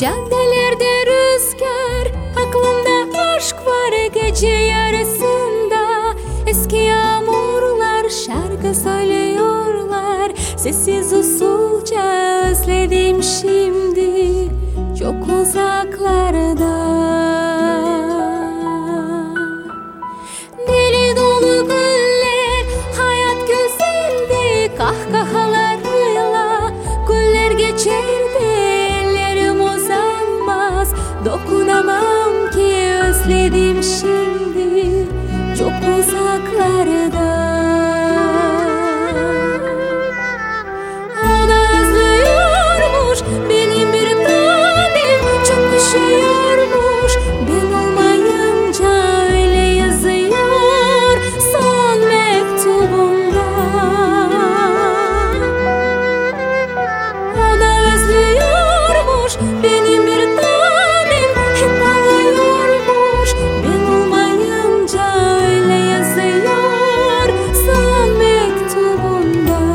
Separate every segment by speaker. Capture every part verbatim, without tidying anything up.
Speaker 1: Caddelerde rüzgar, aklımda aşk var gece yarısında. Eski yağmurlar şarkı söylüyorlar, sessiz usulca özledim şimdi çok uzaklarda. Deli dolu güller, hayat güzeldi kahkahalarıyla. Güller geçerdi, ellerim uzanmaz, dokunamam ki özledim şimdi çok uzaklarda. O da özlüyormuş benim bir tanem, çok üşüyormuş ben olmayınca, öyle yazıyor son mektubunda. O da özlüyormuş benim bir tanem, hep ağlıyormuş ben olmayınca, öyle yazıyor son mektubunda.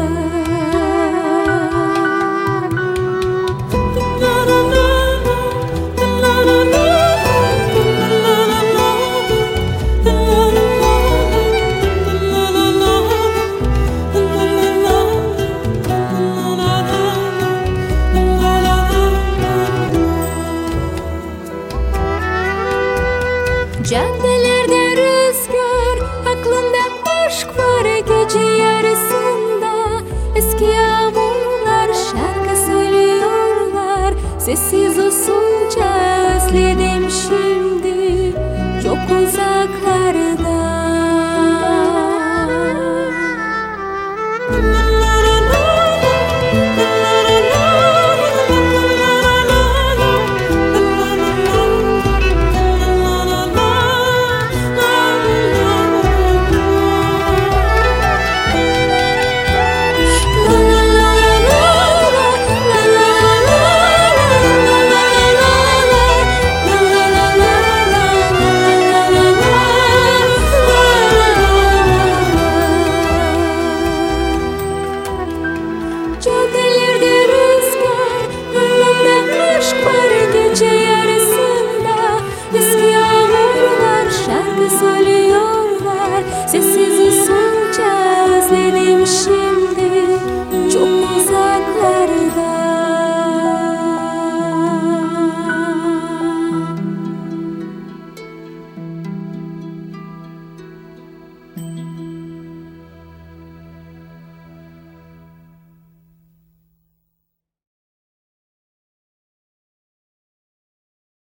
Speaker 1: Caddelerde rüzgar, aklımda aşk var gece yarısında. Eski yağmurlar şarkı söylüyorlar, sessiz usulca özledim şimdi